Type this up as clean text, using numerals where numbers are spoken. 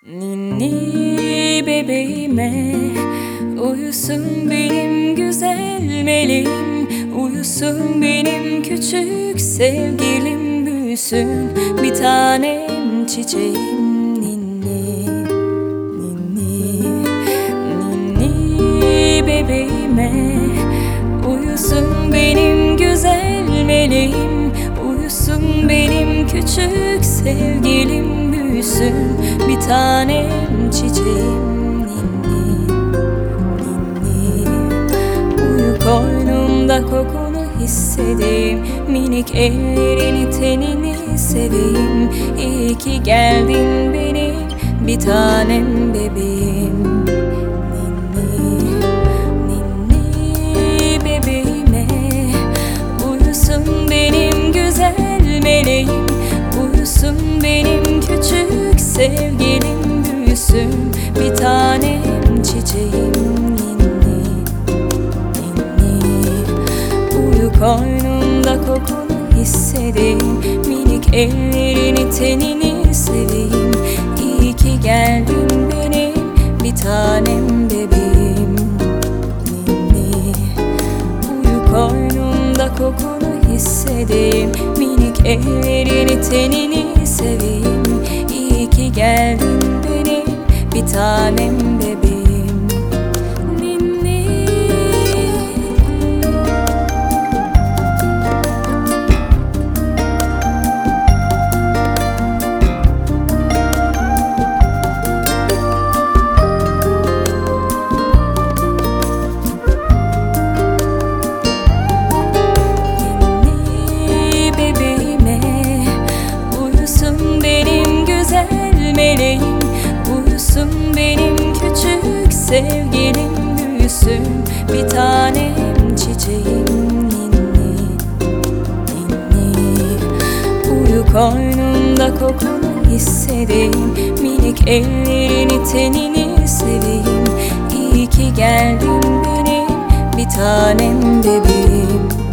Ninni bebeğime uyusun benim güzel meleğim, uyusun benim küçük sevgilim, büyüsün bir tanem çiçeğim. Ninni, ninni, ninni bebeğime uyusun benim güzel meleğim, uyusun benim küçük sevgilim, büyüsün bir tanem çiçeğim. Ninni, ninni, uyu koynumda kokunu hissedeyim, minik ellerini tenini seveyim. İyi ki geldin benim bir tanem bebeğim. Ninni, ninni bebeğime uyusun benim güzel meleğim, uyusun benim küçük sevgilim, büyüsün bir tanem çiçeğim. Ninni, ninni, uyu koynumda kokunu hissedeyim, minik ellerini tenini seveyim. İyi ki geldin benim bir tanem bebeğim. Ninni, uyu koynumda kokunu hissedeyim, minik ellerini tenini seveyim. İyi ki geldin benim bir tanem bebeğim. Ninni, ninni bebeğime uyusun benim güzel meleğim, uyusun benim küçük sevgilim, büyüsün bir tanem çiçeğim. Ninni, ninni, uyu koynumda kokunu hissedeyim, minik ellerini tenini seveyim. İyi ki geldin benim bir tanem bebeğim.